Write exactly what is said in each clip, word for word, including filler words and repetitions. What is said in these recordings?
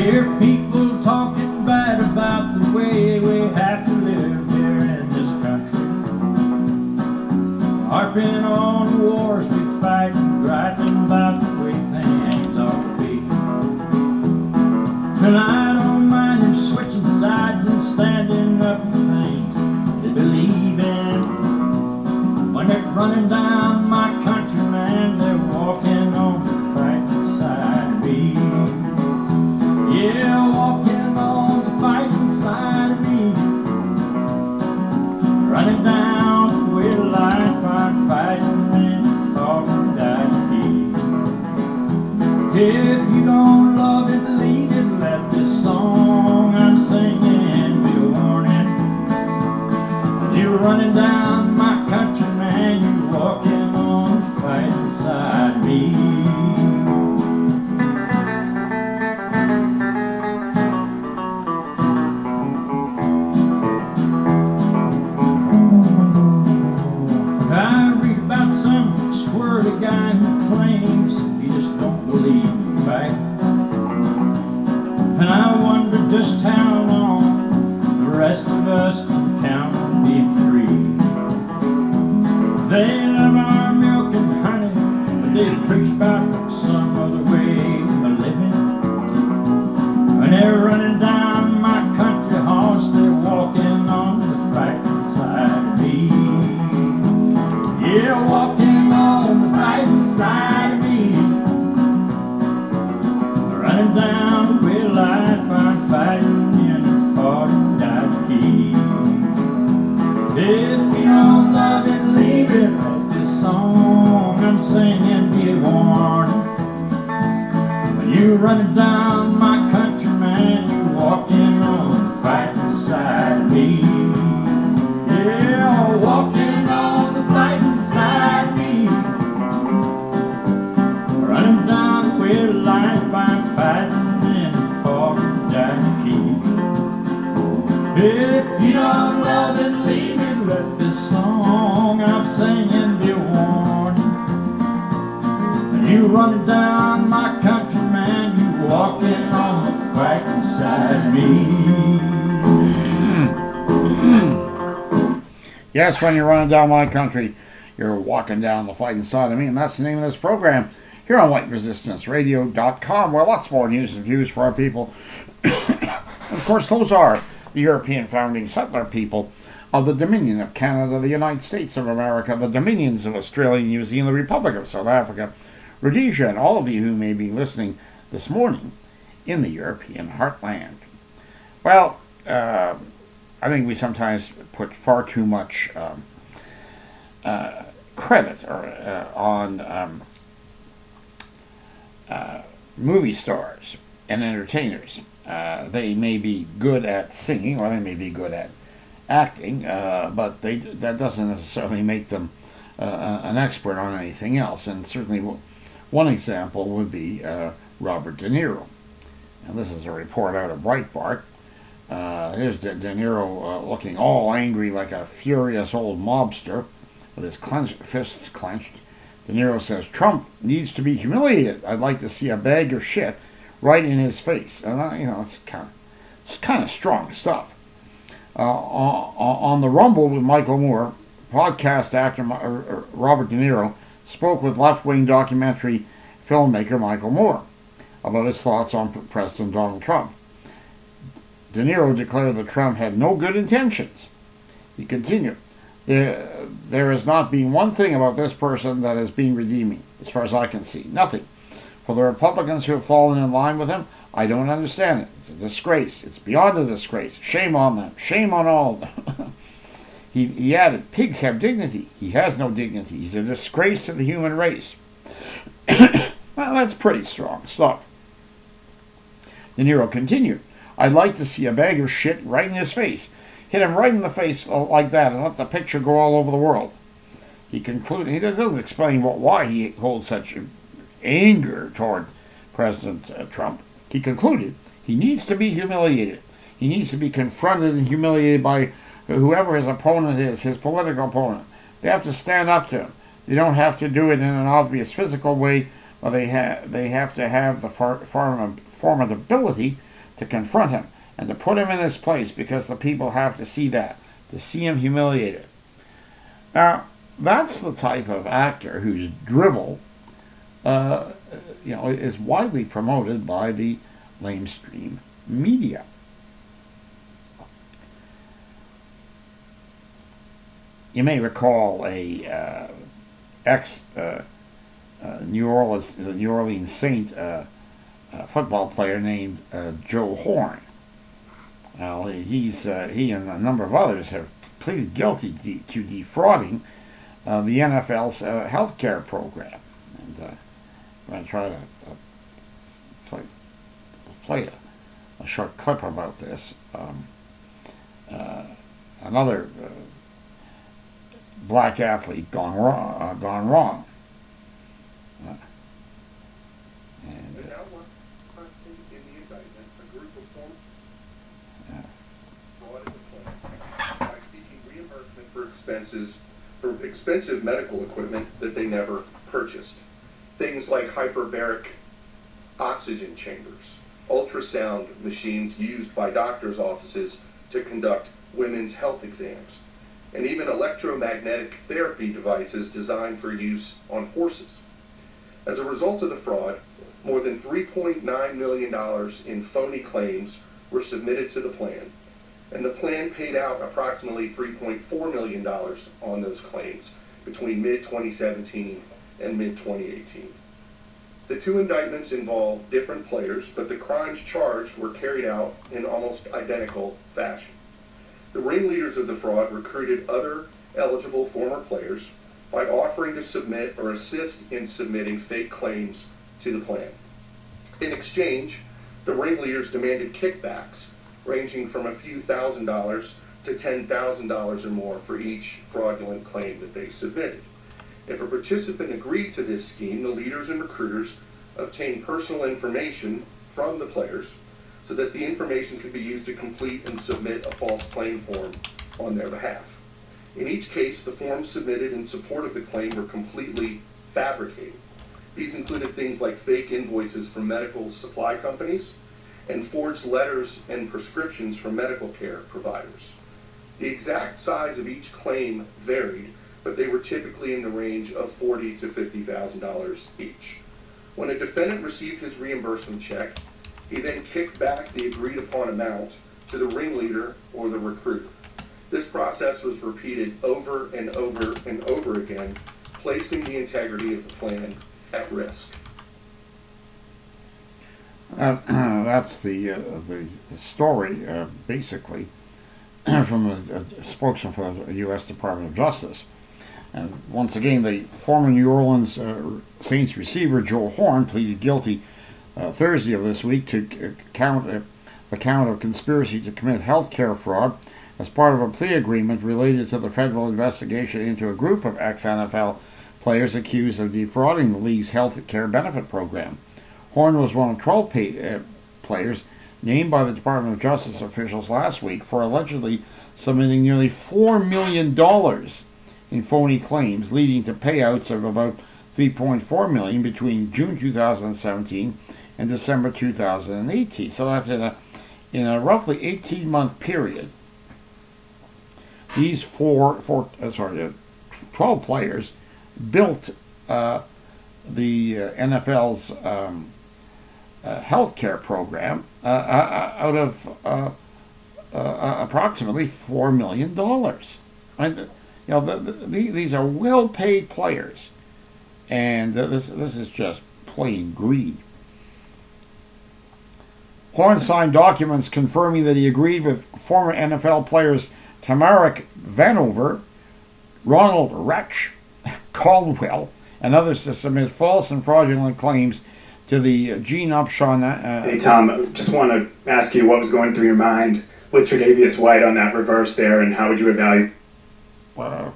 hear people talking bad about the way we have to live here in this country, harping on the wars we fight and griping about the way things ought to be. And I don't mind them switching sides and standing up for things they believe in. When they're running down my country, man, they're walking on the fighting side of me. Yeah, walking on the fighting side of me. Running down the way of life, I'm fighting and talking to me. If you don't love it, leave it. Let this song I'm singing be a warning. When you're running down my country, man, you're walking on the fighting side of me. I read about some squirrely guy who claims he just don't believe in fight. And I wonder just how long the rest of us can count on being free. They love our milk and honey, but they preach about some other way of living. When they're running down my country horse, they're walking on the fighting side of me. Yeah, walking on the fighting side of me. Running down the way of life, I'm fighting in a forty-nine key. If you don't love it, leave it. Let this song I'm singing be a warning. When you're running down my country, man, you're walking on the fighting side of me. Yeah, walking on the fighting side of me. Running down the way of life, I'm fighting in a forty-nine key. If you don't love it, leave it. Let this song I'm singing be a warning. When you run down my country, man, you walking on the fighting side of me. Yes, when you're running down my country, you're walking down the fighting side of me, and that's the name of this program here on white resistance radio dot com, where lots more news and views for our people. Of course, those are the European founding settler people of the Dominion of Canada, the United States of America, the Dominions of Australia, New Zealand, the Republic of South Africa, Rhodesia, and all of you who may be listening this morning in the European heartland. Well, uh, I think we sometimes put far too much um, uh, credit or, uh, on um, uh, movie stars and entertainers. Uh, they may be good at singing, or they may be good at acting, uh, but they that doesn't necessarily make them uh, an expert on anything else. And certainly one example would be uh, Robert De Niro. And this is a report out of Breitbart. Uh, here's De, De Niro uh, looking all angry like a furious old mobster with his clenched, fists clenched. De Niro says, "Trump needs to be humiliated. I'd like to see a bag of shit right in his face." And uh, you know, it's kind of it's kind of strong stuff. Uh, on, on the Rumble with Michael Moore, podcast actor uh, Robert De Niro spoke with left-wing documentary filmmaker Michael Moore about his thoughts on President Donald Trump. De Niro declared that Trump had no good intentions. He continued, there, there has not been one thing about this person that has been redeeming, as far as I can see. Nothing. For the Republicans who have fallen in line with him, I don't understand it. It's a disgrace. It's beyond a disgrace. Shame on them. Shame on all of them. he, he added, pigs have dignity. He has no dignity. He's a disgrace to the human race. Well, that's pretty strong stuff. De Niro continued, I'd like to see a bag of shit right in his face. Hit him right in the face like that and let the picture go all over the world. He concluded, he doesn't explain what, why he holds such anger toward President uh, Trump. He concluded he needs to be humiliated. He needs to be confronted and humiliated by whoever his opponent is, his political opponent. They have to stand up to him. They don't have to do it in an obvious physical way, but they, ha- they have to have the for- form- formidability to confront him and to put him in his place, because the people have to see that, to see him humiliated. Now, that's the type of actor whose drivel, uh, you know, is widely promoted by the lamestream media. You may recall a uh, ex uh, uh, New Orleans New Orleans Saint uh, uh, football player named uh, Joe Horn. Well, he's uh, he and a number of others have pleaded guilty de- to defrauding uh, the N F L's uh, health care program. And uh, I'm going to try to uh, play, play a, a short clip about this. Um, uh, another uh, black athlete gone wrong. Uh, gone wrong. Uh, and, uh, in the indictment, a group of former uh, fraud in the plan by seeking reimbursement for expenses for expensive medical equipment that they never purchased. Things like hyperbaric oxygen chambers, ultrasound machines used by doctors' offices to conduct women's health exams, and even electromagnetic therapy devices designed for use on horses. As a result of the fraud, more than three point nine million dollars in phony claims were submitted to the plan, and the plan paid out approximately three point four million dollars on those claims between mid twenty seventeen and mid twenty eighteen. The two indictments involve different players, but the crimes charged were carried out in almost identical fashion. The ringleaders of the fraud recruited other eligible former players by offering to submit or assist in submitting fake claims to the plan. In exchange, the ringleaders demanded kickbacks ranging from a few thousand dollars to ten thousand dollars or more for each fraudulent claim that they submitted. If a participant agreed to this scheme, the leaders and recruiters obtained personal information from the players so that the information could be used to complete and submit a false claim form on their behalf. In each case, the forms submitted in support of the claim were completely fabricated. These included things like fake invoices from medical supply companies and forged letters and prescriptions from medical care providers. The exact size of each claim varied, but they were typically in the range of forty thousand to fifty thousand dollars each. When a defendant received his reimbursement check, he then kicked back the agreed upon amount to the ringleader or the recruiter. This process was repeated over and over and over again, placing the integrity of the plan at risk. Uh, that's the uh, the story, uh, basically, from a, a spokesman for the U S Department of Justice. And once again, the former New Orleans uh, Saints receiver Joe Horn pleaded guilty uh, Thursday of this week to count uh, the count of conspiracy to commit health care fraud as part of a plea agreement related to the federal investigation into a group of ex-N F L players accused of defrauding the league's health care benefit program. Horn was one of twelve pay, uh, players named by the Department of Justice officials last week for allegedly submitting nearly four million dollars in phony claims, leading to payouts of about three point four million dollars between June two thousand seventeen and December two thousand eighteen. So that's in a, in a roughly eighteen-month period. These four, four uh, sorry, uh, twelve players built uh, the uh, N F L's um, uh, health care program uh, uh, out of uh, uh, approximately four million dollars. And you know, the, the, these are well-paid players, and uh, this this is just plain greed. Horn signed documents confirming that he agreed with former N F L players Tamarick Vanover, Ronald Wretch, Caldwell, and others to submit false and fraudulent claims to the Gene Upshaw. Uh, hey Tom, just want to ask you what was going through your mind with Tre'Davious White on that reverse there, and how would you evaluate? Uh,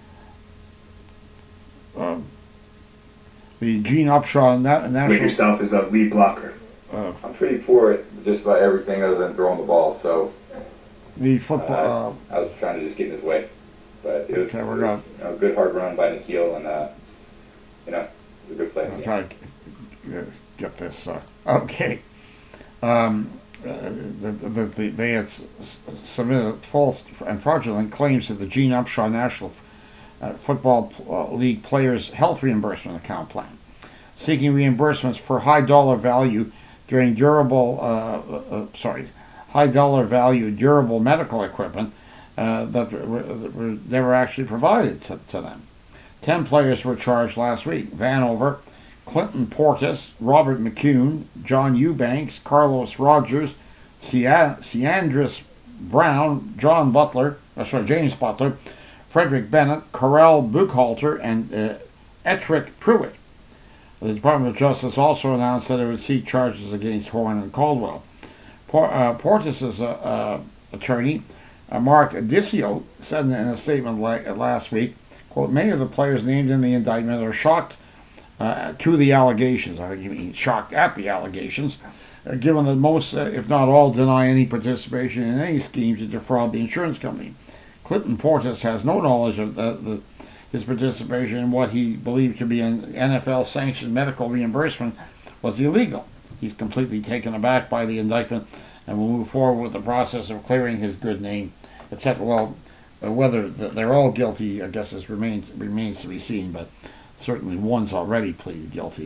uh, the Gene Upshaw na- National. With yourself as a lead blocker. Uh, I'm pretty poor at just about everything other than throwing the ball, so the football. uh, I was trying to just get in his way. But it was, Okay, it we're was gonna- you know, a good hard run by Nikhil, and uh, you know, it was a good play. I'm trying to get this. Uh, okay. Um, that the, the, they had s- s- submitted false and fraudulent claims to the Gene Upshaw National uh, Football uh, League Players Health Reimbursement Account Plan, seeking reimbursements for high dollar value during durable, uh, uh, sorry, high dollar value durable medical equipment uh, that, were, that were never actually provided to, to them. Ten players were charged last week: Vanover, Clinton Portis, Robert McCune, John Eubanks, Carlos Rogers, Ciandris Brown, John Butler, uh, sorry, James Butler, Frederick Bennett, Corel Buchhalter, and uh, Ettrick Pruitt. The Department of Justice also announced that it would seek charges against Horn and Caldwell. Por- uh, Portis' uh, uh, attorney, uh, Mark Adisio, said in a statement la- last week, quote, "Many of the players named in the indictment are shocked uh, to the allegations." I think you mean shocked at the allegations, uh, given that most, uh, if not all, deny any participation in any scheme to defraud the insurance company. Clinton Portis has no knowledge of the, the his participation in what he believed to be an N F L-sanctioned medical reimbursement was illegal. He's completely taken aback by the indictment and will move forward with the process of clearing his good name, et cetera. Well, uh, whether they're all guilty, I guess, is remains remains to be seen, but certainly one's already pleaded guilty.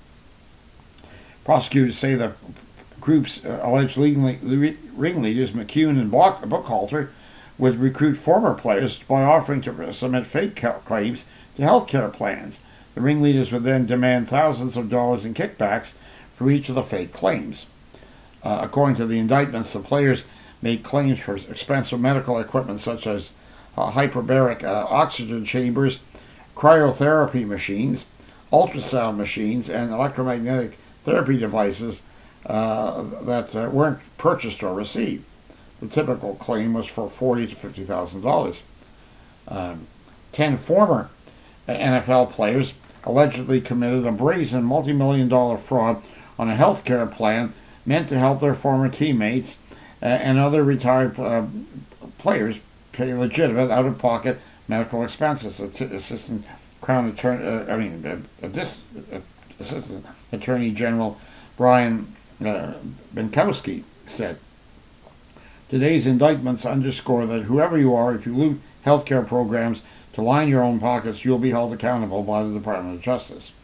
Prosecutors say the group's uh, alleged ringleaders, McCune and Buchhalter, would recruit former players by offering to submit fake claims to health care plans. The ringleaders would then demand thousands of dollars in kickbacks for each of the fake claims. Uh, according to the indictments, the players made claims for expensive medical equipment such as uh, hyperbaric uh, oxygen chambers, cryotherapy machines, ultrasound machines, and electromagnetic therapy devices uh, that uh, weren't purchased or received. The typical claim was for forty to fifty thousand dollars. Um, ten former N F L players allegedly committed a brazen multi-million dollar fraud on a health care plan meant to help their former teammates uh, and other retired uh, players pay legitimate out-of-pocket medical expenses. Assistant Crown Attorney, uh, I mean, uh, this, uh, Assistant Attorney General Brian uh, Benkowski said, "Today's indictments underscore that whoever you are, if you loot healthcare programs to line your own pockets, you'll be held accountable by the Department of Justice."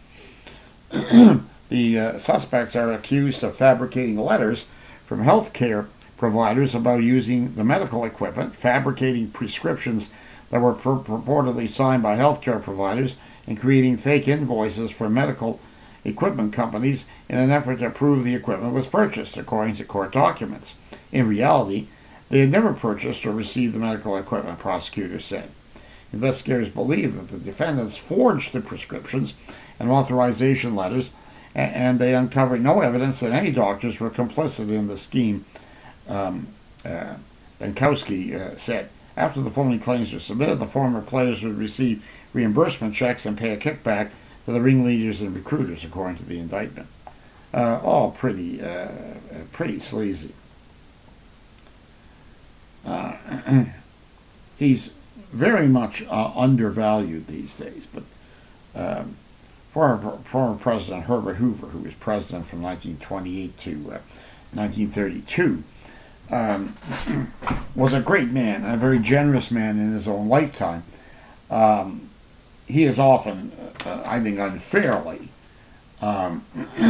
The uh, suspects are accused of fabricating letters from healthcare providers about using the medical equipment, fabricating prescriptions that were pur- purportedly signed by healthcare providers, and creating fake invoices for medical equipment companies in an effort to prove the equipment was purchased, according to court documents. In reality, they had never purchased or received the medical equipment, prosecutors said. Investigators believe that the defendants forged the prescriptions and authorization letters, and they uncovered no evidence that any doctors were complicit in the scheme, um, uh, Benkowski uh, said. After the phony claims were submitted, the former players would receive reimbursement checks and pay a kickback to the ringleaders and recruiters, according to the indictment. Uh, all pretty, uh, pretty sleazy. Uh, he's very much uh, undervalued these days, but um, former, former President Herbert Hoover, who was president from nineteen twenty-eight to uh, nineteen thirty-two, um, was a great man, a very generous man in his own lifetime. Um, he is often, uh, I think, unfairly um,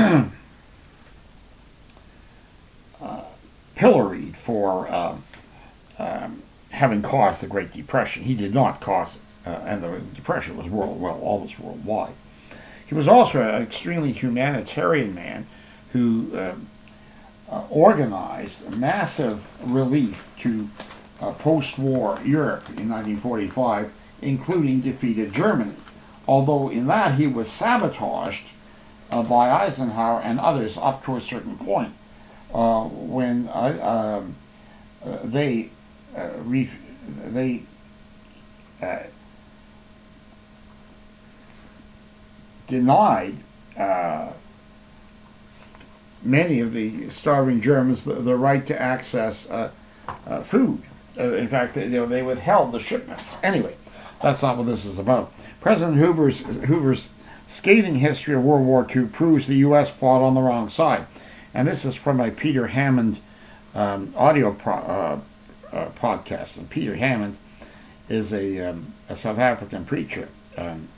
uh, pilloried for uh, um, having caused the Great Depression. He did not cause it, uh, and the Depression was world, well, almost worldwide. He was also an extremely humanitarian man who uh, uh, organized massive relief to uh, post-war Europe in nineteen forty-five, including defeated Germany. Although in that he was sabotaged uh, by Eisenhower and others up to a certain point, uh, when uh, um, uh, they uh, re- they uh, denied uh, many of the starving Germans the, the right to access uh, uh, food. Uh, in fact, they, you know, they withheld the shipments. Anyway, that's not what this is about. President Hoover's, Hoover's scathing history of World War Two proves the U S fought on the wrong side. And this is from a Peter Hammond um, audio pro, uh, uh, podcast. And Peter Hammond is a, um, a South African preacher. Um,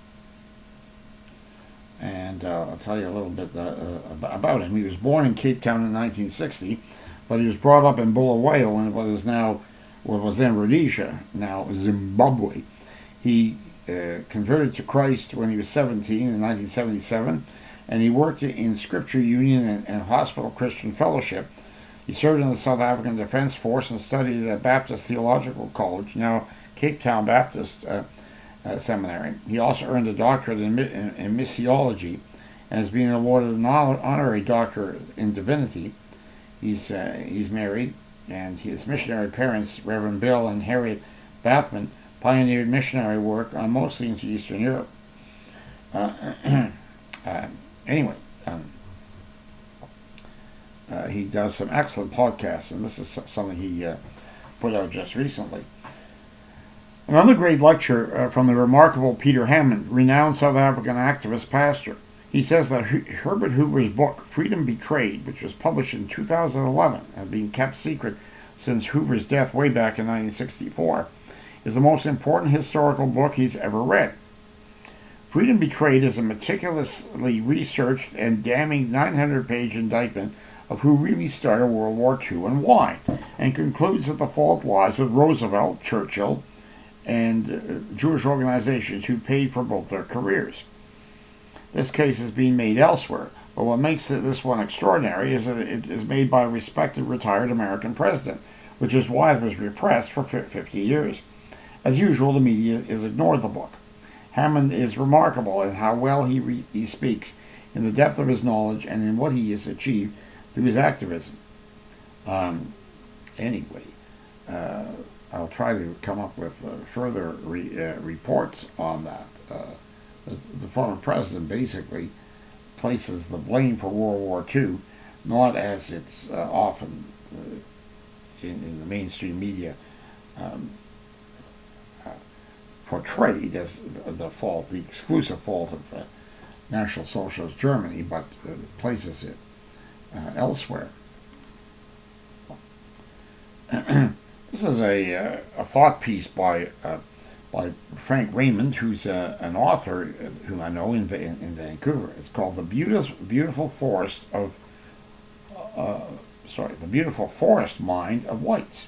and uh, I'll tell you a little bit uh, uh, about him. He was born in Cape Town in nineteen sixty, but he was brought up in Bulawayo in what is now, what was then Rhodesia, now Zimbabwe. He uh, converted to Christ when he was seventeen in nineteen seventy-seven, and he worked in Scripture Union and, and Hospital Christian Fellowship. He served in the South African Defense Force and studied at Baptist Theological College, now Cape Town Baptist uh, uh, Seminary. He also earned a doctorate in, in, in missiology and has been awarded an honorary doctorate in divinity. He's uh, he's married, and his missionary parents, Reverend Bill and Harriet Bathman, pioneered missionary work uh, mostly into Eastern Europe. Uh, uh, anyway, um, uh, he does some excellent podcasts, and this is something he uh, put out just recently. Another great lecture uh, from the remarkable Peter Hammond, renowned South African activist pastor. He says that H- Herbert Hoover's book, Freedom Betrayed, which was published in two thousand eleven and had been kept secret since Hoover's death way back in nineteen sixty-four, is the most important historical book he's ever read. Freedom Betrayed is a meticulously researched and damning nine hundred page indictment of who really started World War Two and why, and concludes that the fault lies with Roosevelt, Churchill, and uh, Jewish organizations who paid for both their careers. This case is being made elsewhere, but what makes this one extraordinary is that it is made by a respected retired American president, which is why it was repressed for fifty years. As usual, the media has ignored the book. Hammond is remarkable in how well he, re- he speaks, in the depth of his knowledge, and in what he has achieved through his activism. Um, anyway, uh, I'll try to come up with uh, further re- uh, reports on that. Uh, the, the former president basically places the blame for World War Two, not as it's uh, often uh, in, in the mainstream media um, uh, portrayed as the fault, the exclusive fault of uh, National Socialist Germany, but uh, places it uh, elsewhere. This is a, uh, a thought piece by uh, by Frank Raymond, who's uh, an author who I know in, in, in Vancouver. It's called "The Beautiful Beautiful Forest of uh, sorry, the Beautiful Forest Mind of Whites."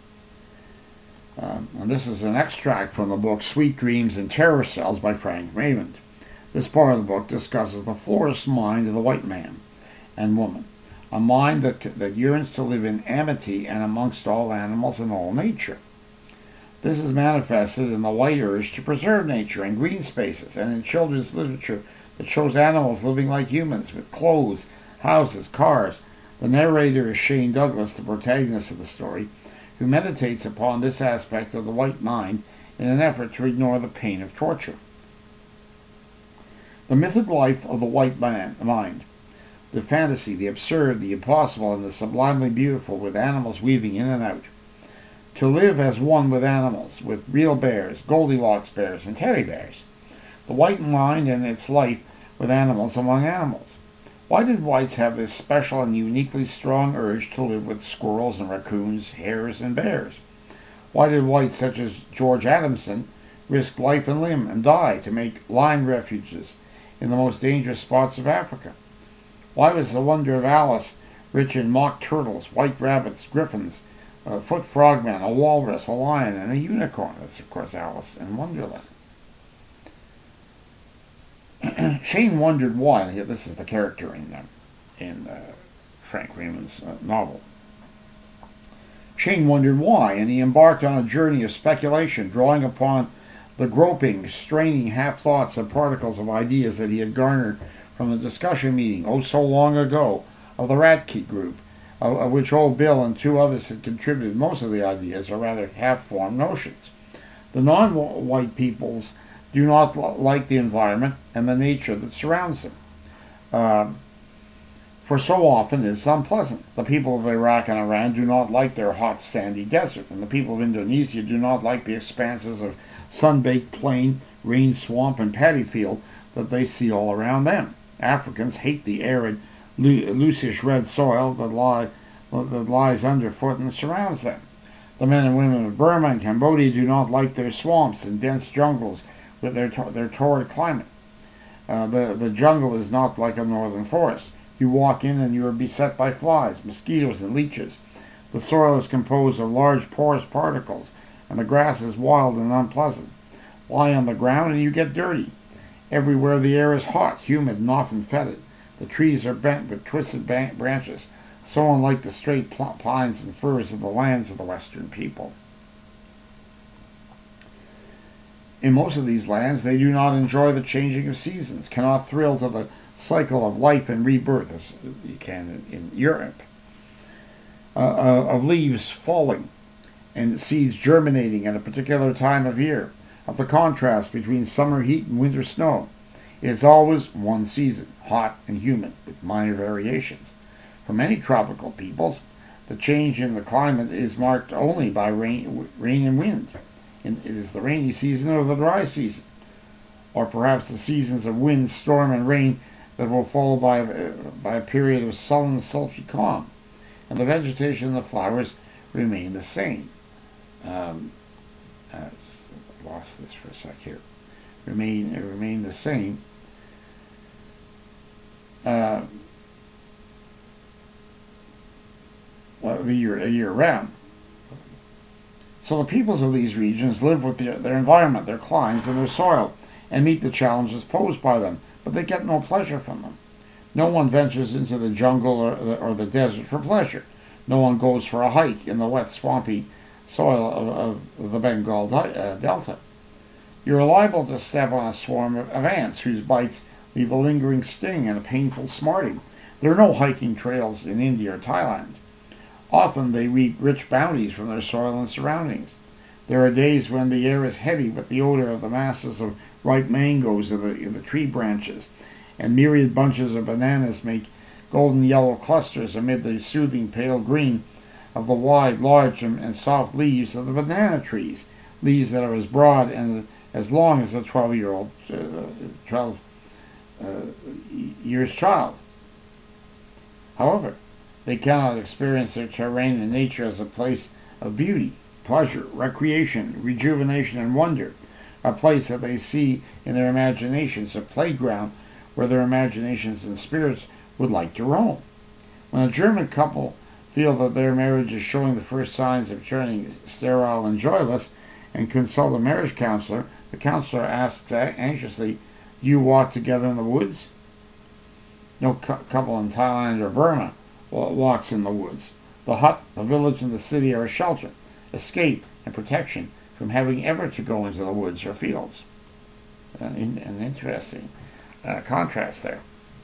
Um, and this is an extract from the book "Sweet Dreams and Terror Cells" by Frank Raymond. This part of the book discusses the forest mind of the white man and woman, a mind that, that yearns to live in amity and amongst all animals and all nature. This is manifested in the white urge to preserve nature and green spaces, and in children's literature that shows animals living like humans with clothes, houses, cars. The narrator is Shane Douglas, the protagonist of the story, who meditates upon this aspect of the white mind in an effort to ignore the pain of torture. The mythic life of the white man, mind. The fantasy, the absurd, the impossible, and the sublimely beautiful, with animals weaving in and out. To live as one with animals, with real bears, Goldilocks bears, and teddy bears. The white mind and its life with animals among animals. Why did whites have this special and uniquely strong urge to live with squirrels and raccoons, hares, and bears? Why did whites such as George Adamson risk life and limb and die to make lion refuges in the most dangerous spots of Africa? Why was the wonder of Alice rich in mock turtles, white rabbits, griffins, a foot frogman, a walrus, a lion, and a unicorn? That's, of course, Alice in Wonderland. Shane wondered why. This is the character in uh, in uh, Frank Raymond's uh, novel. Shane wondered why, and he embarked on a journey of speculation, drawing upon the groping, straining half-thoughts and particles of ideas that he had garnered from the discussion meeting, oh so long ago, of the Ratke group, of, of which old Bill and two others had contributed most of the ideas, or rather half-formed notions. The non-white peoples do not like the environment and the nature that surrounds them. Uh, for so often it's unpleasant. The people of Iraq and Iran do not like their hot, sandy desert, and the people of Indonesia do not like the expanses of sun-baked plain, rain swamp, and paddy field that they see all around them. Africans hate the arid, loosish red soil that lie, that lies underfoot and surrounds them. The men and women of Burma and Cambodia do not like their swamps and dense jungles with their, their torrid climate. Uh, the, the jungle is not like a northern forest. You walk in and you are beset by flies, mosquitoes, and leeches. The soil is composed of large porous particles, and the grass is wild and unpleasant. Lie on the ground and you get dirty. Everywhere the air is hot, humid, and often fetid. The trees are bent with twisted branches, so unlike the straight pines and firs of the lands of the Western people. In most of these lands, they do not enjoy the changing of seasons, cannot thrill to the cycle of life and rebirth as you can in, in Europe, uh, uh, of leaves falling and seeds germinating at a particular time of year, of the contrast between summer heat and winter snow. It is always one season, hot and humid, with minor variations. For many tropical peoples, the change in the climate is marked only by rain, rain and wind. It is the rainy season or the dry season, or perhaps the seasons of wind, storm, and rain that will follow by, uh, by a period of sullen, sultry calm. And the vegetation and the flowers remain the same. Um, I lost this for a sec here. Remain, remain the same. Uh, well, the year, a year round. So the peoples of these regions live with their, their environment, their climes, and their soil, and meet the challenges posed by them, but they get no pleasure from them. No one ventures into the jungle or the, or the desert for pleasure. No one goes for a hike in the wet, swampy soil of, of the Bengal uh, Delta. You are liable to step on a swarm of, of ants whose bites leave a lingering sting and a painful smarting. There are no hiking trails in India or Thailand. Often they reap rich bounties from their soil and surroundings. There are days when the air is heavy with the odor of the masses of ripe mangoes in the, in the tree branches, and myriad bunches of bananas make golden yellow clusters amid the soothing pale green of the wide, large, and, and soft leaves of the banana trees, leaves that are as broad and as long as a twelve-year-old, uh, twelve uh, years child. However, they cannot experience their terrain and nature as a place of beauty, pleasure, recreation, rejuvenation, and wonder, a place that they see in their imaginations, a playground where their imaginations and spirits would like to roam. When a German couple feel that their marriage is showing the first signs of turning sterile and joyless, and consult a marriage counselor, the counselor asks anxiously, "Do you walk together in the woods?" No cu- couple in Thailand or Burma walks in the woods. The hut, the village, and the city are a shelter, escape, and protection from having ever to go into the woods or fields. Uh, in, an interesting uh, contrast there.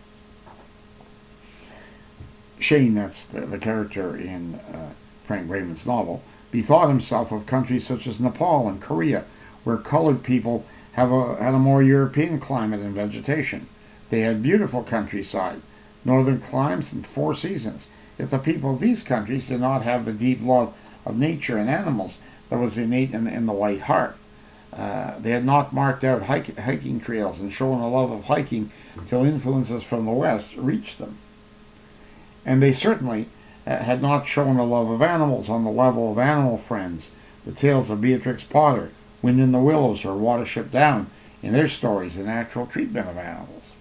Shane, that's the, the character in uh, Frank Raymond's novel, bethought himself of countries such as Nepal and Korea, where colored people have a, had a more European climate and vegetation. They had beautiful countryside, northern climes, and four seasons. Yet the people of these countries did not have the deep love of nature and animals that was innate in, in the white heart. Uh, they had not marked out hike, hiking trails and shown a love of hiking till influences from the West reached them. And they certainly uh, had not shown a love of animals on the level of Animal Friends, the tales of Beatrix Potter, Wind in the Willows, or Watership Down in their stories and actual treatment of animals.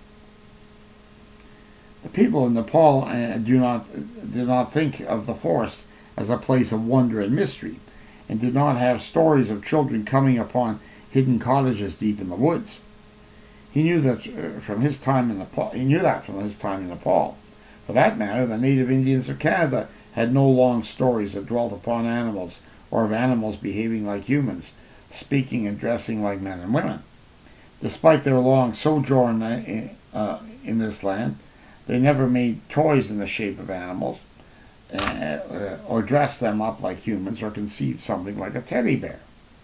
The people in Nepal uh, do not did not think of the forest as a place of wonder and mystery, and did not have stories of children coming upon hidden cottages deep in the woods. He knew that uh, from his time in Nepal. He knew that from his time in Nepal. For that matter, the native Indians of Canada had no long stories that dwelt upon animals, or of animals behaving like humans, speaking and dressing like men and women. Despite their long sojourn in, uh, in this land, they never made toys in the shape of animals, uh, or dressed them up like humans, or conceived something like a teddy bear.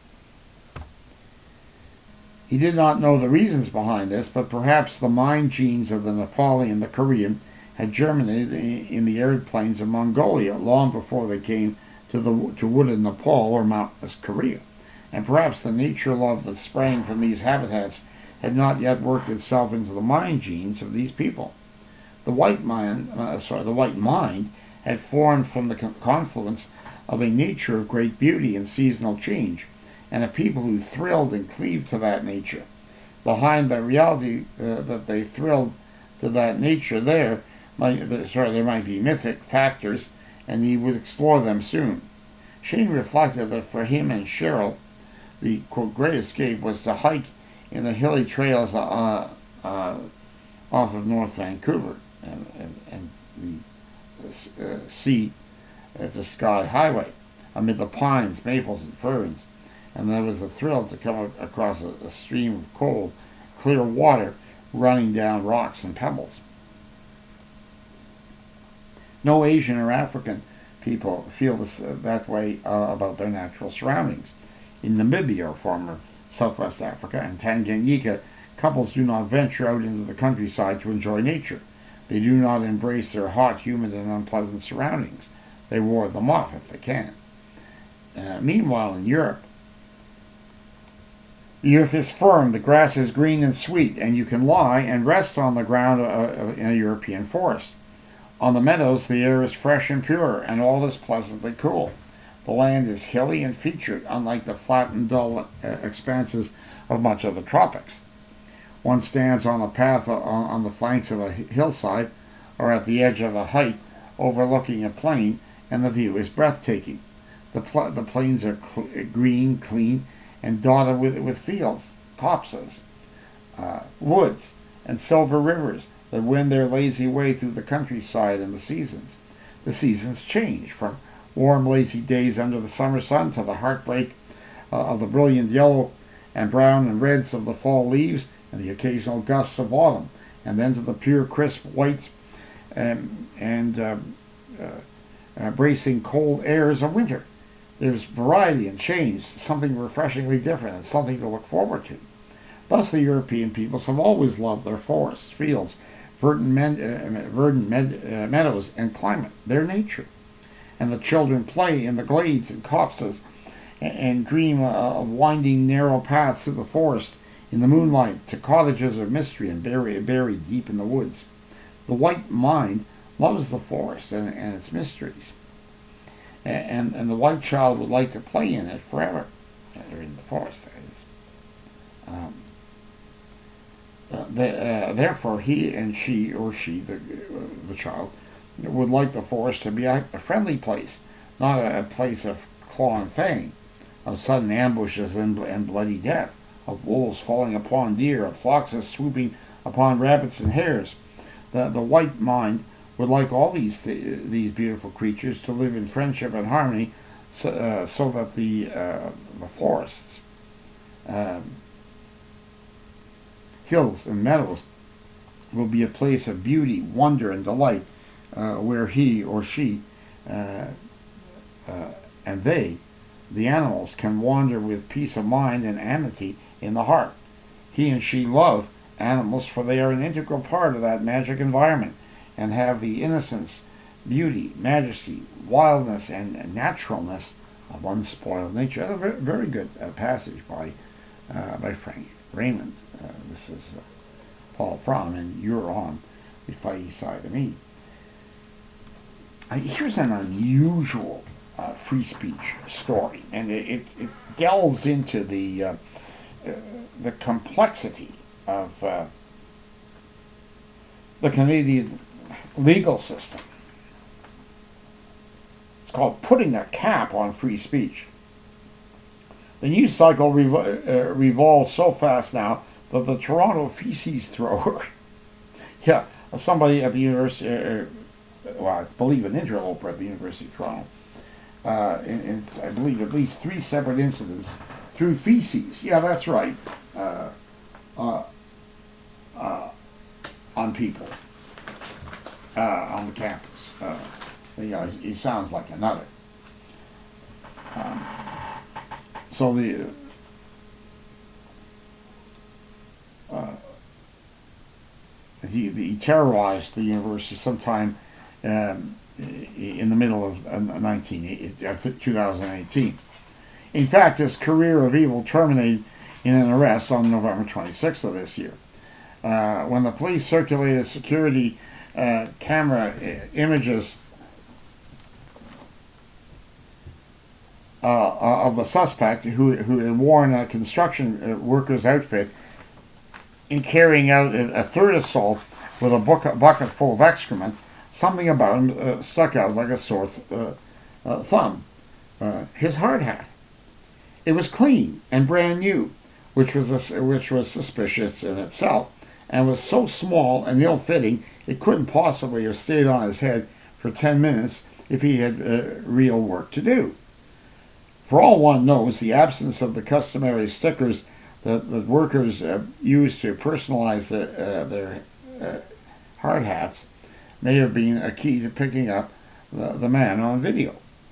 He did not know the reasons behind this, but perhaps the mind genes of the Nepali and the Korean had germinated in the arid plains of Mongolia long before they came to the to wooded Nepal or mountainous Korea, and perhaps the nature love that sprang from these habitats had not yet worked itself into the mind genes of these people. The white mind, uh, sorry, the white mind had formed from the confluence of a nature of great beauty and seasonal change, and a people who thrilled and cleaved to that nature. Behind the reality uh, that they thrilled to that nature, there might, sorry, there might be mythic factors, and he would explore them soon. Shane reflected that for him and Cheryl, the quote, great escape was to hike in the hilly trails uh, uh, off of North Vancouver and, and, and the uh, sea at the Sky Highway amid the pines, maples, and ferns. And there was a thrill to come across a, a stream of cold, clear water running down rocks and pebbles. No Asian or African people feel this, uh, that way uh, about their natural surroundings. In Namibia, or former Southwest Africa, and Tanganyika, couples do not venture out into the countryside to enjoy nature. They do not embrace their hot, humid, and unpleasant surroundings. They ward them off if they can. Uh, meanwhile, in Europe, the earth is firm, the grass is green and sweet, and you can lie and rest on the ground uh, in a European forest. On the meadows, the air is fresh and pure, and all is pleasantly cool. The land is hilly and featured, unlike the flat and dull uh, expanses of much of the tropics. One stands on a path on, on the flanks of a hillside or at the edge of a height overlooking a plain, and the view is breathtaking. The, pl- the plains are cl- green, clean, and dotted with, with fields, copses, uh, woods, and silver rivers that wend their lazy way through the countryside in the seasons. The seasons change from warm, lazy days under the summer sun to the heartbreak uh, of the brilliant yellow and brown and reds of the fall leaves and the occasional gusts of autumn, and then to the pure, crisp whites and, and uh, uh, uh, bracing cold airs of winter. There's variety and change, something refreshingly different and something to look forward to. Thus, the European peoples have always loved their forests, fields, verdant, med- uh, verdant med- uh, meadows, and climate, their nature. And the children play in the glades and copses and, and dream uh, of winding narrow paths through the forest in the moonlight to cottages of mystery and buried, buried deep in the woods. The white mind loves the forest and, and its mysteries. And, and the white child would like to play in it forever, or in the forest, that is. Um, uh, the, uh, therefore, he and she, or she, the, uh, the child, would like the forest to be a, a friendly place, not a, a place of claw and fang, of sudden ambushes and, and bloody death, of wolves falling upon deer, of foxes swooping upon rabbits and hares. The, the white mind would like all these th- these beautiful creatures to live in friendship and harmony, so, uh, so that the uh, the forests, um, hills, and meadows will be a place of beauty, wonder, and delight, uh, where he or she uh, uh, and they, the animals, can wander with peace of mind and amity in the heart. He and she love animals, for they are an integral part of that magic environment, and have the innocence, beauty, majesty, wildness, and naturalness of unspoiled nature. A very, very good uh, passage by uh, by Frank Raymond. Uh, this is uh, Paul Fromm, and You're On the Fighty Side of Me. Uh, here's an unusual uh, free speech story, and it, it, it delves into the uh, uh, the complexity of uh, the Canadian legal system. It's called Putting a Cap on Free Speech. The news cycle revo- uh, revolves so fast now that the Toronto feces thrower, yeah, somebody at the university, uh, well, I believe an interloper at the University of Toronto, uh, in, in, I believe at least three separate incidents through feces. Yeah, that's right. Uh, uh, uh, on people. Uh, on the campus. Uh, you know, he, he sounds like a nutter. Um, so the uh, he, he terrorized the university sometime um, in the middle of uh, nineteen, uh, twenty eighteen. In fact, his career of evil terminated in an arrest on November twenty-sixth of this year. Uh, when the police circulated security Uh, camera I- images uh, of the suspect who, who had worn a construction worker's outfit in carrying out a, a third assault with a bucket, bucket full of excrement. Something about him uh, stuck out like a sore th- uh, uh, thumb. Uh, his hard hat. It was clean and brand new, which was a, which was suspicious in itself, and was so small and ill-fitting it couldn't possibly have stayed on his head for ten minutes if he had uh, real work to do. For all one knows, the absence of the customary stickers that, that workers uh, use to personalize their, uh, their uh, hard hats may have been a key to picking up the, the man on video.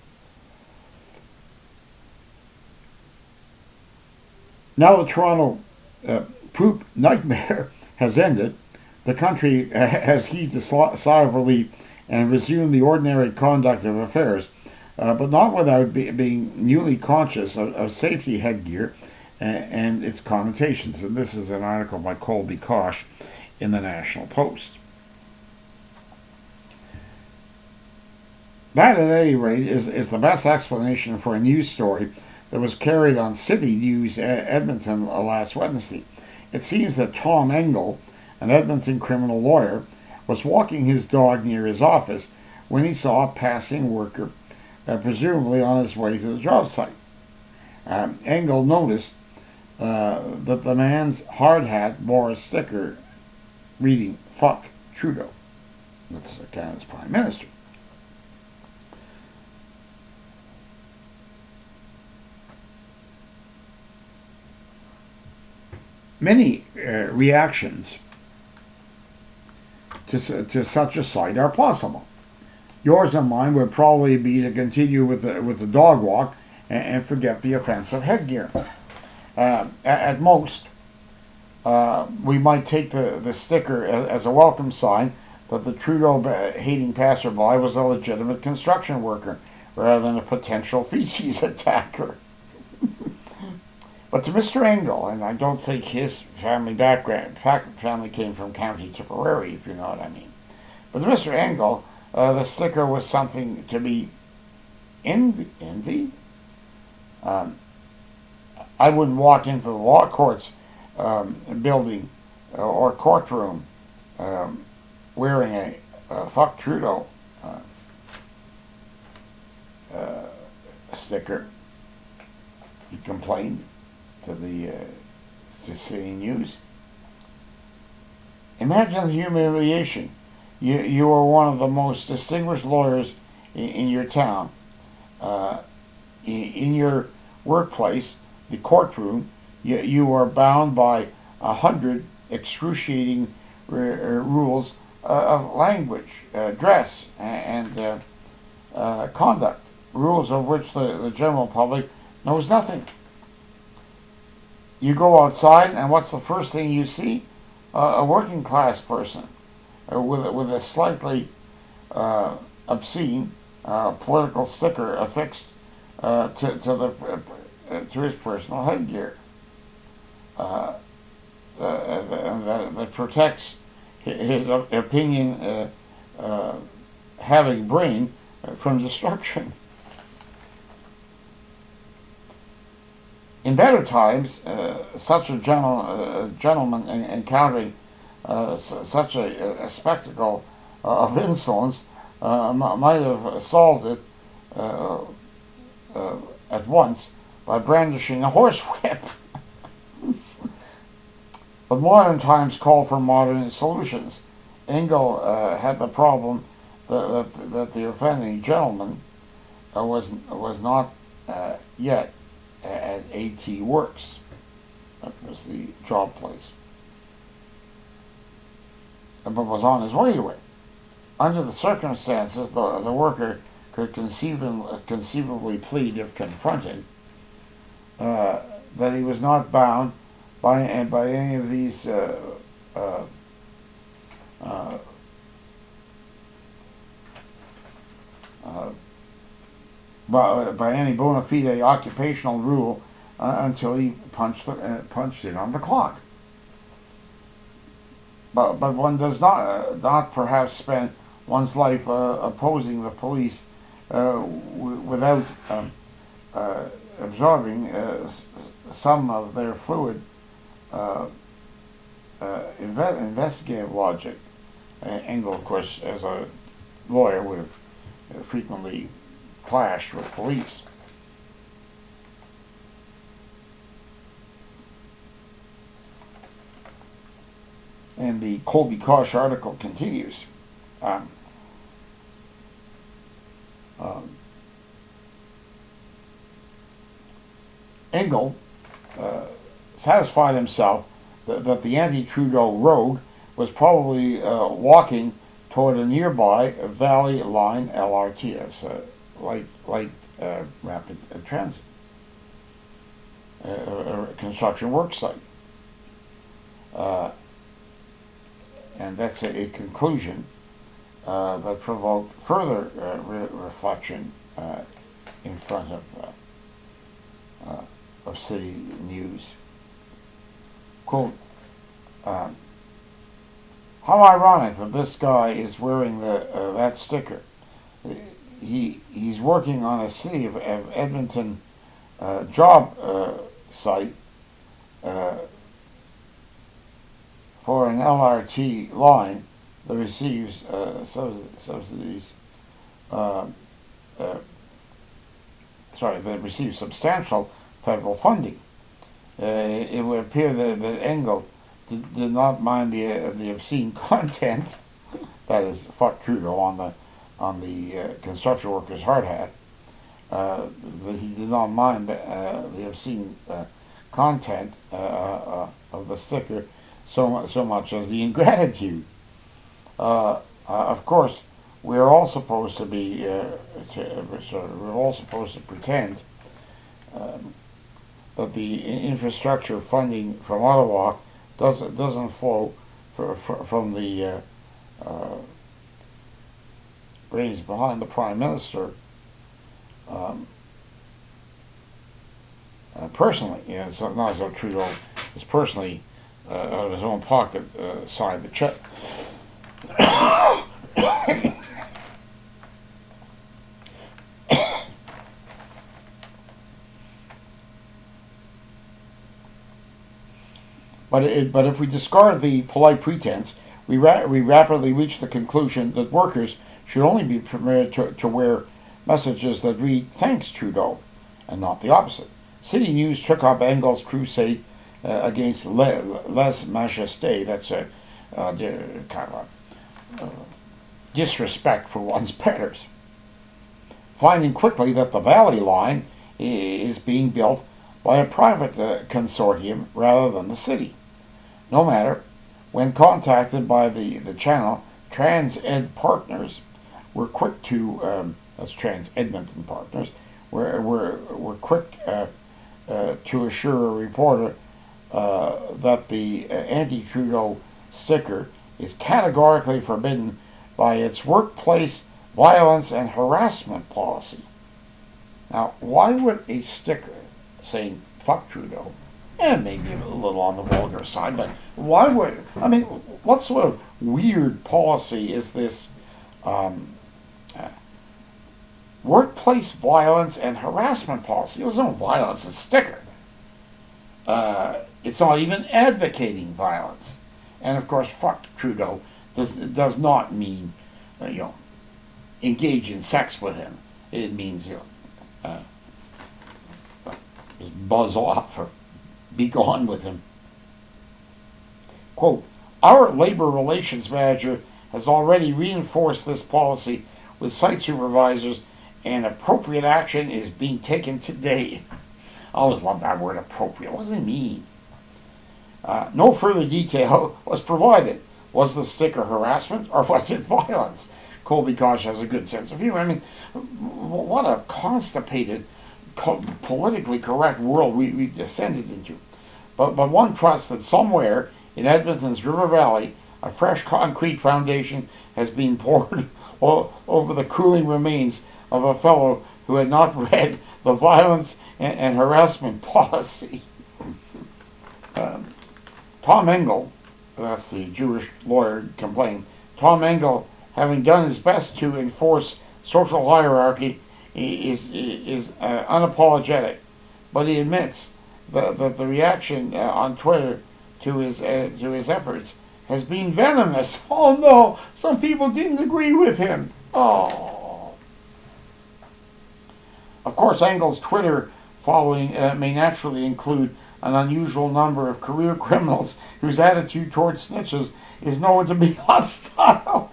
Now the Toronto uh, poop nightmare has ended, the country has heaved a sigh of relief and resumed the ordinary conduct of affairs, uh, but not without be, being newly conscious of, of safety headgear and, and its connotations. And this is an article by Colby Kosh in the National Post. That, at any rate, is, is the best explanation for a news story that was carried on City News Edmonton last Wednesday. It seems that Tom Engel, an Edmonton criminal lawyer, was walking his dog near his office when he saw a passing worker, uh, presumably on his way to the job site. Um, Engel noticed uh, that the man's hard hat bore a sticker reading, "Fuck Trudeau." That's Canada's Prime Minister. Many uh, reactions to, to such a sight are possible. Yours and mine would probably be to continue with the, with the dog walk and, and forget the offensive headgear. Uh, at, at most, uh, we might take the, the sticker as, as a welcome sign that the Trudeau-hating passerby was a legitimate construction worker rather than a potential feces attacker. But to Mister Engel, and I don't think his family background, family came from County Tipperary, if you know what I mean. But to Mister Engel, uh, the sticker was something to be env- envied. Um, I wouldn't walk into the law courts um, building uh, or courtroom um, wearing a uh, "Fuck Trudeau" uh, uh, sticker. He complained to the uh, to City News. Imagine the humiliation. You you are one of the most distinguished lawyers in, in your town. Uh, in, in your workplace, the courtroom, you, you are bound by a hundred excruciating r- r- rules uh, of language, uh, dress, and uh, uh, conduct. Rules of which the, the general public knows nothing. You go outside, and what's the first thing you see? Uh, a working class person uh, with with a slightly uh, obscene uh, political sticker affixed uh, to to the uh, to his personal headgear uh, uh, that, that protects his opinion uh, uh, having brain from destruction. In better times, uh, such a gentle, uh, gentleman en- encountering uh, s- such a, a spectacle uh, of insolence uh, m- might have solved it uh, uh, at once by brandishing a horsewhip. But modern times call for modern solutions. Engel uh, had the problem that, that, that the offending gentleman uh, was was not uh, yet at AT Works. That was the job place. But was on his way to it. Under the circumstances, the, the worker could conceivably, conceivably plead, if confronted, uh, that he was not bound by, by any of these uh, uh, uh, uh, By, by any bona fide occupational rule uh, until he punched the, uh, punched in on the clock. But but one does not uh, not perhaps spend one's life uh, opposing the police uh, w- without um, uh, absorbing uh, some of their fluid uh, uh, inve- investigative logic. Uh, Engel, of course, as a lawyer, would have frequently clashed with police. And the Colby Kosh article continues. Um, um, Engel uh, satisfied himself that, that the anti-Trudeau rogue was probably uh, walking toward a nearby Valley Line L R T, that's a light, light uh, rapid uh, transit, uh, a construction work site. Uh, and that's a, a conclusion uh, that provoked further uh, re- reflection uh, in front of uh, uh, of City News. Quote, um, how ironic that this guy is wearing the uh, that sticker. He he's working on a City of, of Edmonton uh, job uh, site uh, for an L R T line that receives uh, subsidies. Uh, uh, sorry, that receives substantial federal funding. Uh, it would appear that, that Engel did, did not mind the uh, the obscene content, that is, fuck Trudeau on the on the uh, construction workers' hard hat. Uh, that he did not mind uh, the obscene uh, content uh, uh, of the sticker so much so much as the ingratitude. Uh, uh, of course, we're all supposed to be uh, to, so we're all supposed to pretend um, that the infrastructure funding from Ottawa doesn't doesn't flow for, for, from the uh, uh, brains behind the Prime Minister. Um, uh, personally, you know, it's not as though Trudeau is personally uh, out of his own pocket uh, signed the check. But it, but if we discard the polite pretense, we ra- we rapidly reach the conclusion that workers should only be permitted to, to wear messages that read "Thanks, Trudeau," and not the opposite. City News took up Engel's crusade uh, against le- lèse majesté. That's a uh, di- kind of a uh, disrespect for one's betters. Finding quickly that the Valley Line is being built by a private uh, consortium rather than the city. No matter, when contacted by the, the channel, TransEd Partners were quick to, um, that's Trans Edmonton Partners, were, were, were quick uh, uh, to assure a reporter uh, that the uh, anti-Trudeau sticker is categorically forbidden by its workplace violence and harassment policy. Now, why would a sticker saying "fuck Trudeau," and maybe a little on the vulgar side, but why would, I mean, what sort of weird policy is this? Um, uh, workplace violence and harassment policy. There's no violence in sticker. Uh, it's not even advocating violence. And of course, fuck Trudeau does does not mean, uh, you know, engage in sex with him. It means, you know, uh, just buzz off or be gone with him. Quote, our labor relations manager has already reinforced this policy with site supervisors, and appropriate action is being taken today. I always love that word, appropriate. What does it mean? Uh, no further detail was provided. Was the sticker harassment or was it violence? Colby Kosh has a good sense of humor. I mean, what a constipated, co- politically correct world we, we descended into. But, but one trusts that somewhere in Edmonton's River Valley, a fresh concrete foundation has been poured o- over the cooling remains of a fellow who had not read the violence and, and harassment policy. um, Tom Engel, that's the Jewish lawyer complaining, Tom Engel, having done his best to enforce social hierarchy is is uh, unapologetic, but he admits that, that the reaction uh, on Twitter to his uh, to his efforts has been venomous. Oh no, some people didn't agree with him. Oh. Of course, Engel's Twitter following uh, may naturally include an unusual number of career criminals whose attitude towards snitches is known to be hostile.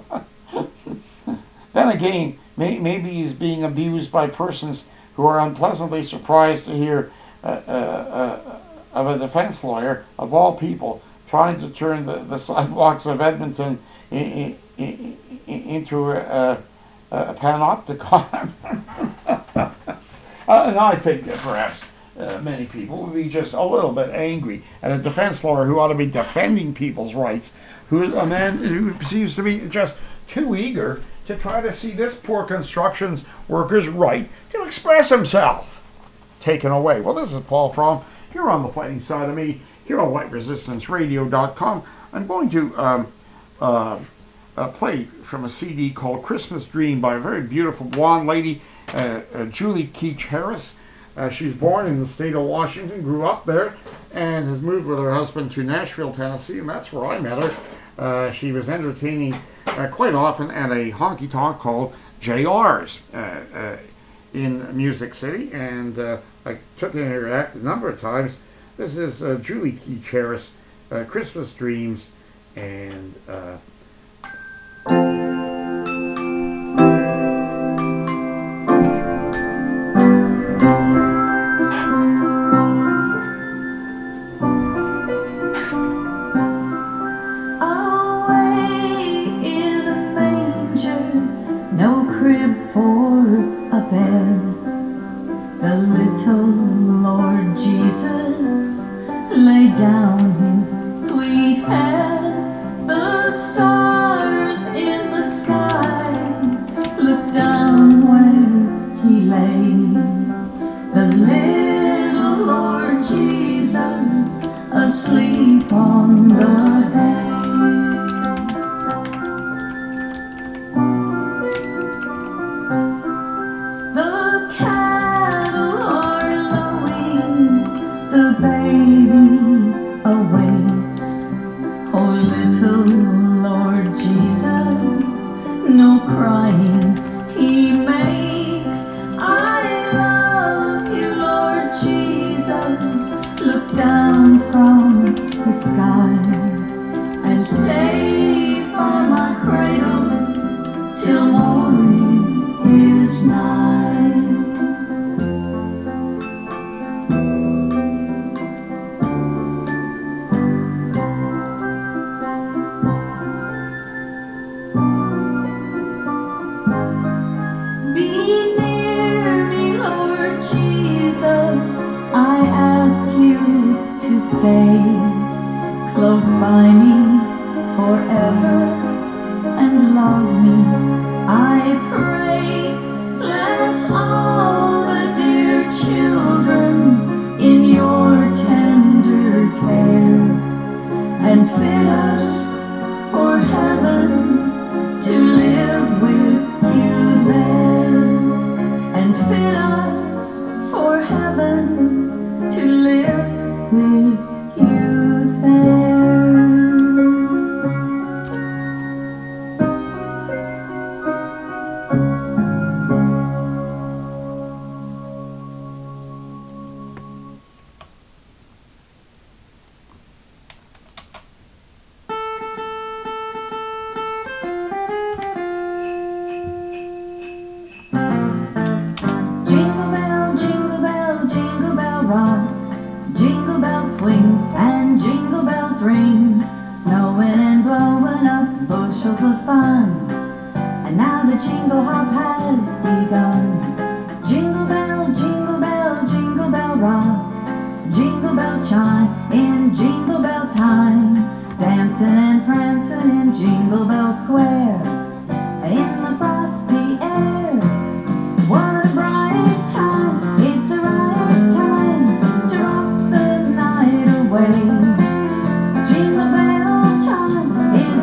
Then again, may, maybe he's being abused by persons who are unpleasantly surprised to hear uh, uh, uh, of a defense lawyer, of all people, trying to turn the, the sidewalks of Edmonton in, in, in, into a, a, a panopticon. uh, and I think that perhaps uh, many people would be just a little bit angry at a defense lawyer who ought to be defending people's rights, who a man who seems to be just too eager to try to see this poor construction worker's right to express himself taken away. Well, this is Paul Fromm here on The Fighting Side of Me, here on white resistance radio dot com. I'm going to um, uh, uh, play from a C D called Christmas Dream by a very beautiful blonde lady, uh, uh, Julie Keach Harris. Uh, she was born in the state of Washington, grew up there, and has moved with her husband to Nashville, Tennessee, and that's where I met her. Uh, she was entertaining uh, quite often at a honky-tonk called J R's uh, uh, in Music City, and uh, I took in her act a number of times. This is uh, Julie Keach Harris, uh, Christmas Dreams, and uh,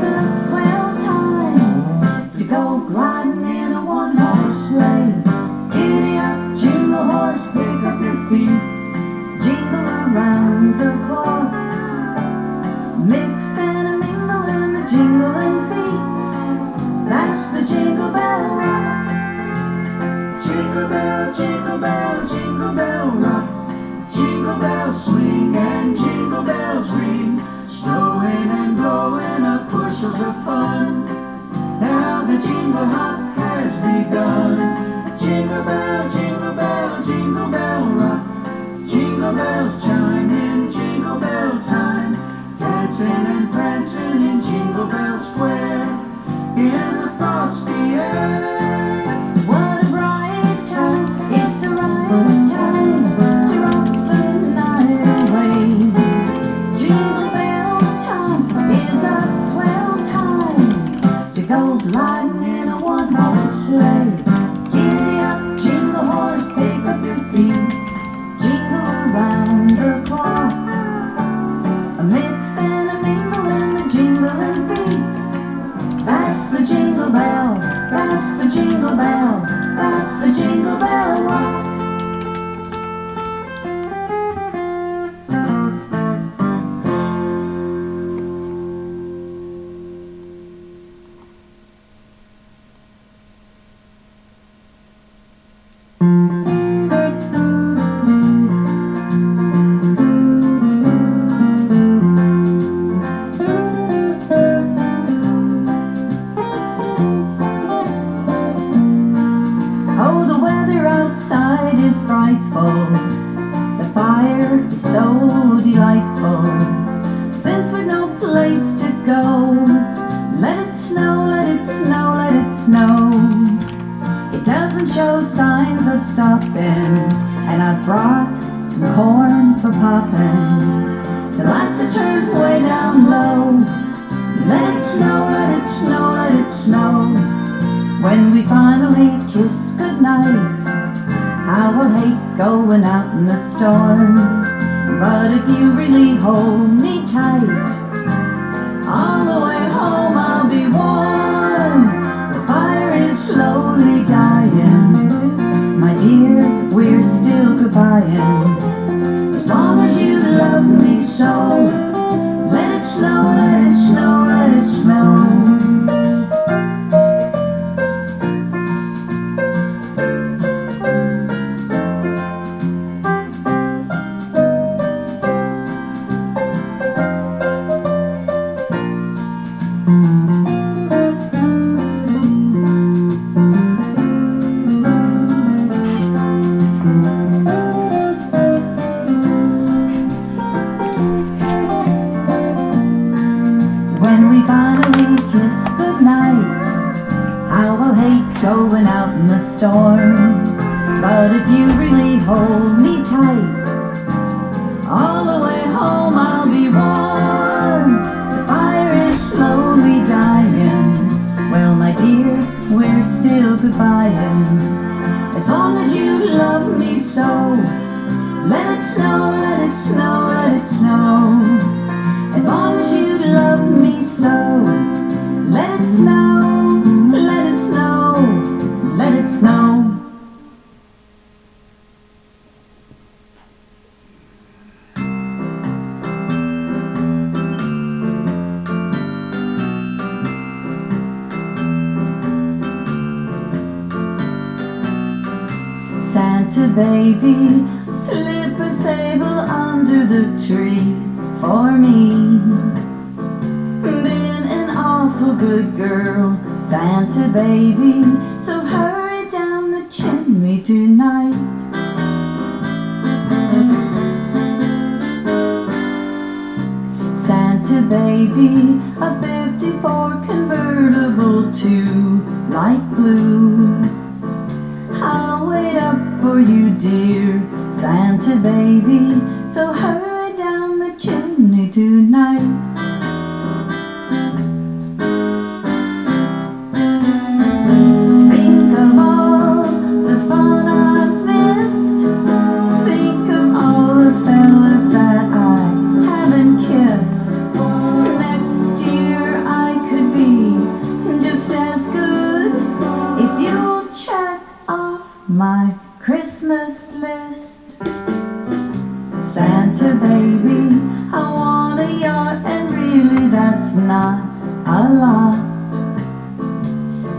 Gliding in a one-horse sleigh. That's the Jingle Bell Rock. Jingle bell, jingle bell, jingle bell rock. Jingle bells swing and jingle bells ring, snowing and blowing up bushels of fun. Now the jingle hop has begun. Jingle bell, jingle bell, jingle bell rock. Jingle bells chime in jingle bell time, dancing and prancing in Jingle Bell Square in the frosty air. What a bright time, it's a right time to rock the night away. Jingle bell time is a swell time to go gliding in a one-horse sleigh. Giddy up, jingle horse, pick up your feet, jingle around the clock. A mix and a mingle and a jingling beat. That's the jingle bell, that's the jingle bell, that's the Jingle Bell Rock. Oh, the weather outside is frightful. The fire is so delightful. Since we've no place to go, let it snow, let it snow, let it snow. It doesn't show signs of stopping, and I've brought some corn for popping. The lights are turned way down low. Let it snow, let it snow, let it snow. When we finally kiss goodnight, I will hate going out in the storm. But if you really hold me tight, all the way home I'll be warm. The fire is slowly dying, my dear, we're still goodbying. As long as you love me so, let it snow, let it snow, let it snow. When we finally kiss goodnight, I will hate going out in the storm. But if you really hold me tight, all the way home I'll be warm. The fire is slowly dying, well my dear, we're still goodbying. As long as you love me so, let it snow, let it snow, let it snow. As long as you love me so, let it snow, let it snow, let it snow. Santa baby, slip a sable under the tree for me. Been an awful good girl, Santa baby, so hurry down the chimney tonight. Santa baby, a fifty-four convertible to light blue. I'll wait up for you, dear Santa baby, so hurry down the chimney tonight. Think of all the fun I've missed. Think of all the fellas that I haven't kissed. Next year I could be just as good if you'll check off my Christmas list. Santa baby, I want a yacht, and really that's not a lot.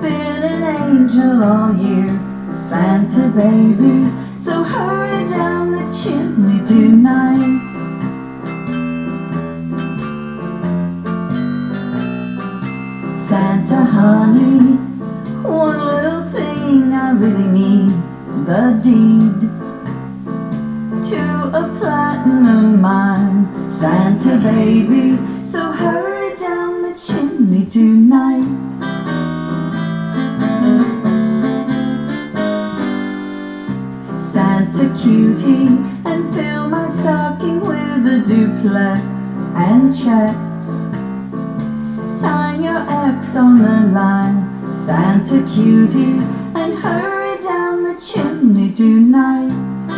angel all year, Santa baby, so hurry down the chimney tonight. Santa honey, one little thing I really need, the deed to a platinum mine. Santa baby, so hurry down the chimney tonight. Santa cutie, and fill my stocking with a duplex and checks. Sign your X on the line, Santa cutie, and hurry down the chimney tonight.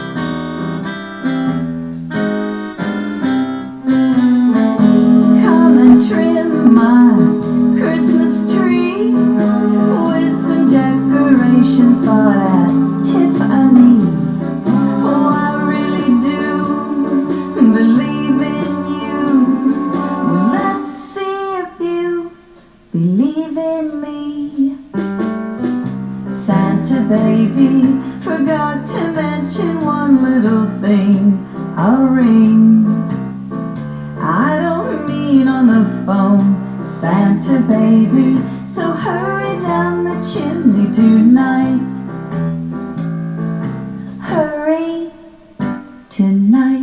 Come and trim my Christmas tree with some decorations bought at Tiffany. Oh, I really do believe in you. Well, let's see if you believe in me. Santa baby, forgot to mention one little thing, a ring. I don't mean on the phone, Santa baby, so hurry down the chimney tonight. Hurry tonight.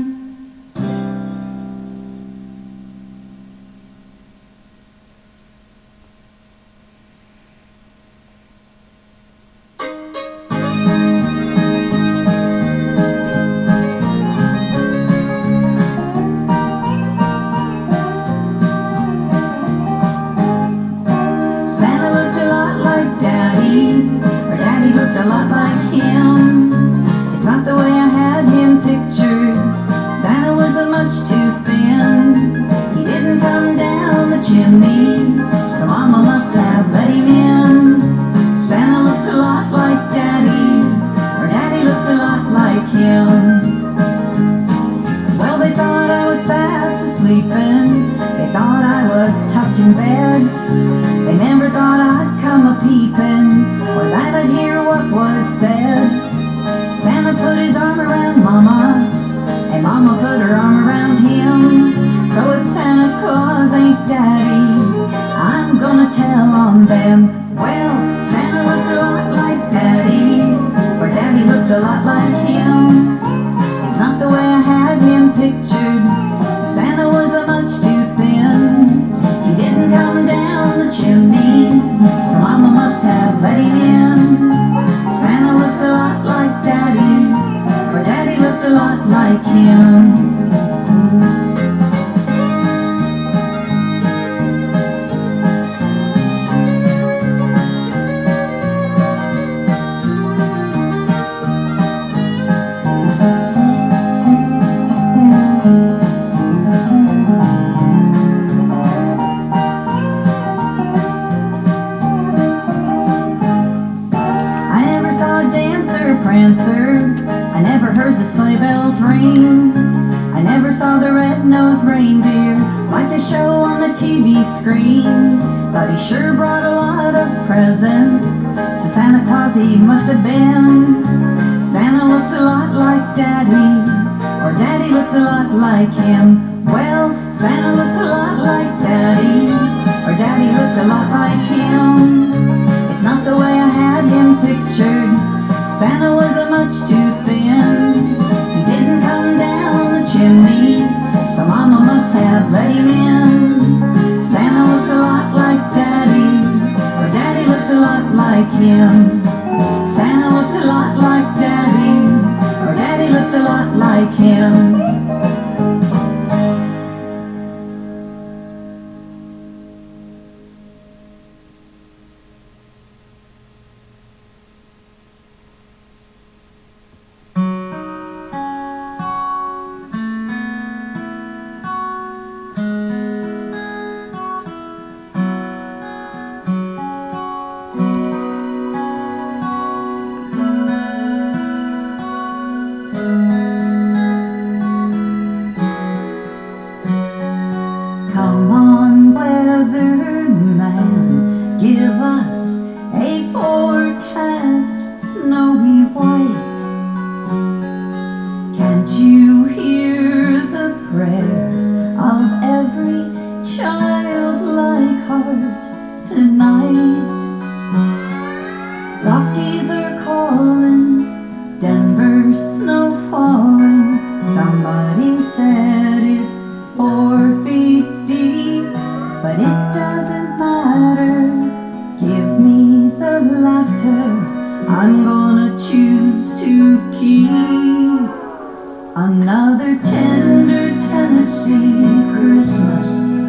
Santa looked a lot like Daddy, or Daddy looked a lot like him. It's not the way I had him pictured. Santa was a much too thin. He didn't come down the chimney, so Mama must have let him in. Santa looked a lot like Daddy, or Daddy looked a lot like him. Well, they thought I was fast asleep, and they thought I was tucked in bed. They never thought I'd come a-peeping, or that I'd hear what was said. Santa put his arm around Mama, and Mama put her arm around him. So if Santa Claus ain't Daddy, I'm gonna tell on them. Well, Santa looked a lot like Daddy, or Daddy looked a lot like him. It's not the way I had him pictured. Santa was a much too thin. He didn't come down the chimney, so Mama must have let him in. Santa looked a lot like Daddy, or Daddy looked a lot like him. I never saw a dancer or prancer, I never heard the sleigh bells ring. I never saw the red-nosed reindeer like they show on the T V screen. But he sure brought a lot of presents, so Santa Claus he must have been. Santa looked a lot like Daddy, or Daddy looked a lot like him. Well, Santa looked a lot like Daddy, or Daddy looked a lot like him. It's not the way I had him pictured. Santa was a much too thin. He didn't come down the chimney, so Mama must have let him in. Santa looked a lot like Daddy, or Daddy looked a lot like him. Santa looked a lot like Daddy, or Daddy looked a lot like him. I'm gonna choose to keep another tender Tennessee Christmas,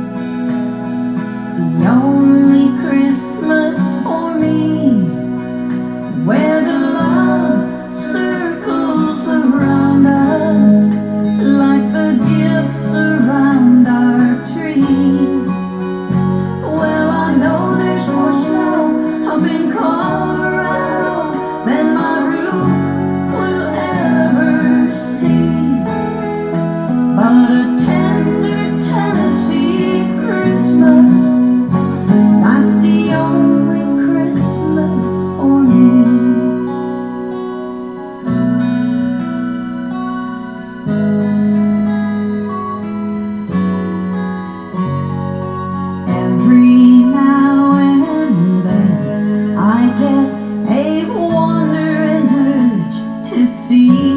the only Christmas for me, where the love circles around us like the gifts around our tree. Well, I know there's more snow up in Colorado than my roof will ever see, but a tender Tennessee Christmas, that's the only Christmas for me. Every now and then I get a wandering urge to see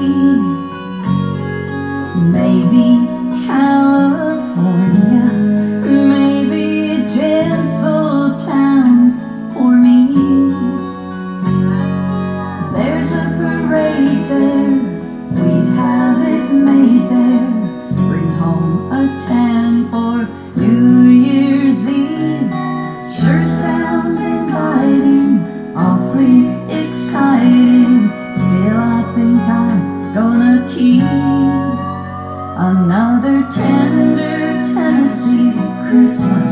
maybe California, maybe tinsel towns for me. There's a parade there, we'd have it made there, bring home a tan for New Year's Eve. Sure sounds inviting, awfully exciting. Still I think I'm gonna keep another tender Tennessee Christmas,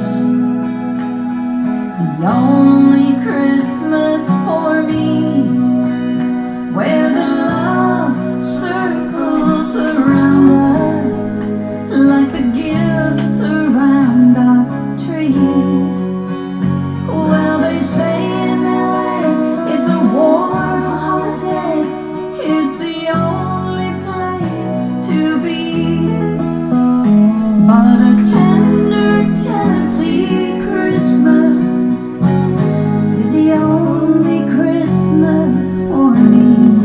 the only Christmas for me, where the love circles around us like the gifts around our tree. Well, they say in L A it's a warm holiday, it's the only place to be, but a tender Tennessee Christmas is the only Christmas for me.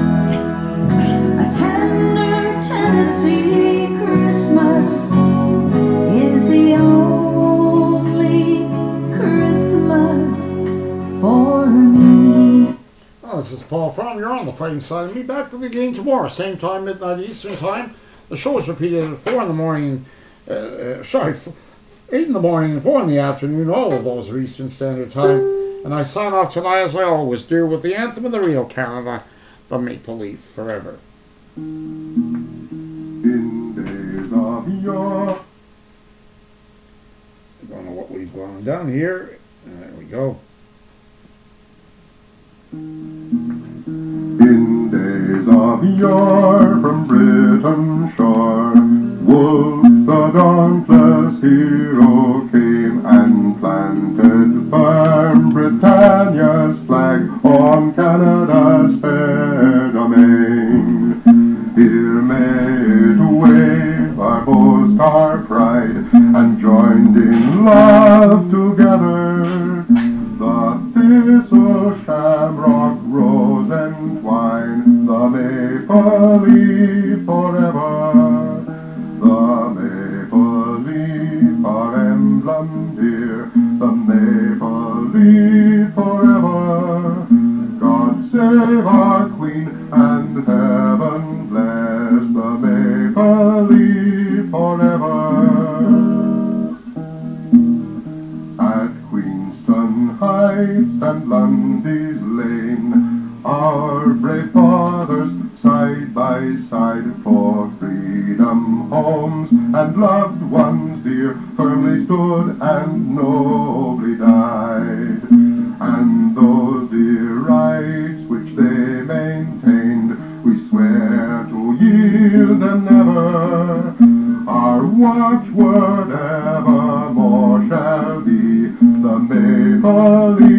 A tender Tennessee Christmas is the only Christmas for me. Well, this is Paul Fromm. You're on the fighting side of me. Back with you again tomorrow, same time, midnight Eastern time. The show is repeated at four in the morning. Uh, uh, sorry, f- eight in the morning and four in the afternoon. All of those are Eastern Standard Time. And I sign off tonight, as I always do, with the anthem of the real Canada, the Maple Leaf Forever. In days of yore. I don't know what we've gone down here. There we go. In days of yore, from Britain's shore, Wolfe the dauntless hero came and planted firm Britannia's flag on Canada's fair domain. Here made to wave our boast, our pride, and joined in love together. The thistle, shamrock, rose, and twine, the maple leaf forever. The maple leaf, our emblem dear, the maple leaf forever. God save our Queen, and heaven bless the maple leaf forever. At Queenston Heights and Lundy's Lane, our brave fathers side by side for freedom, homes, and loved ones dear, firmly stood and nobly died. And those dear rights which they maintained, we swear to yield them never. Our watchword evermore shall be the maple leaf